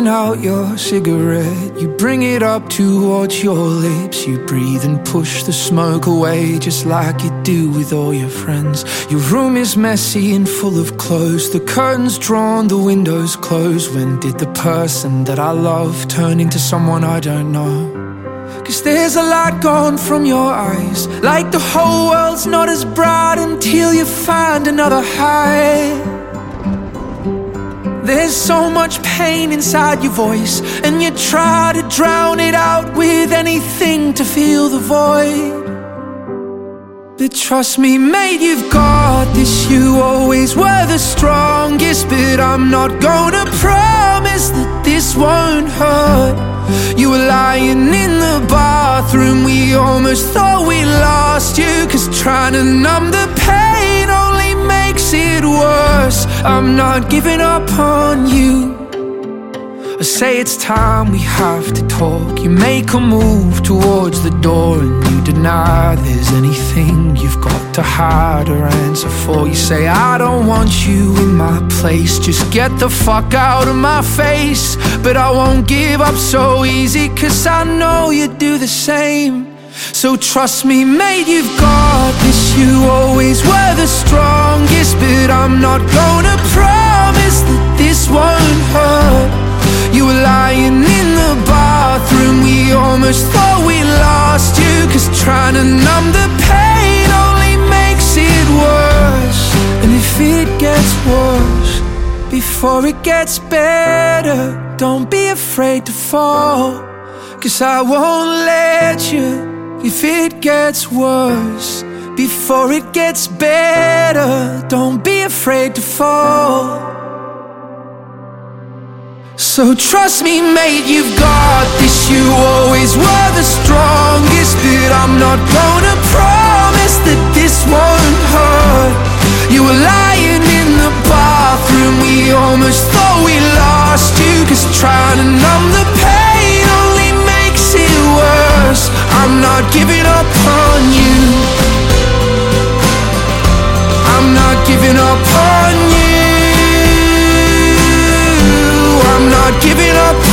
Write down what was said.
blowing out your cigarette. You bring it up towards your lips. You breathe and push the smoke away, just like you do with all your friends. Your room is messy and full of clothes, the curtains drawn, the windows closed. When did the person that I love turn into someone I don't know? 'Cause there's a light gone from your eyes, like the whole world's not as bright until you find another high. There's so much pain inside your voice, and you try to drown it out with anything to fill the void. But trust me, mate, you've got this. You always were the strongest, but I'm not gonna promise that this won't hurt. You were lying in the bathroom, we almost thought we lost you, 'cause trying to numb the pain only makes it worse. I'm not giving up on you. I say it's time we have to talk. You make a move towards the door and you deny there's anything you've got to hide or answer for. You say, I don't want you in my place, just get the fuck out of my face. But I won't give up so easy, 'cause I know you do the same. So trust me, mate, you've got this. You always were the strongest, but I'm not gonna promise that this won't hurt. You were lying in the bathroom, we almost thought we lost you, 'cause trying to numb the pain only makes it worse. And if it gets worse before it gets better, don't be afraid to fall, 'cause I won't let you. If it gets worse before it gets better, don't be afraid to fall. So trust me, mate, you've got this. You always were the strongest, but I'm not gonna promise that this won't hurt. You were lying in the bathroom, we almost thought we lost you, 'cause trying to numb the pain only makes it worse. I'm not giving up on you. I'm not giving up on you. I'm not giving up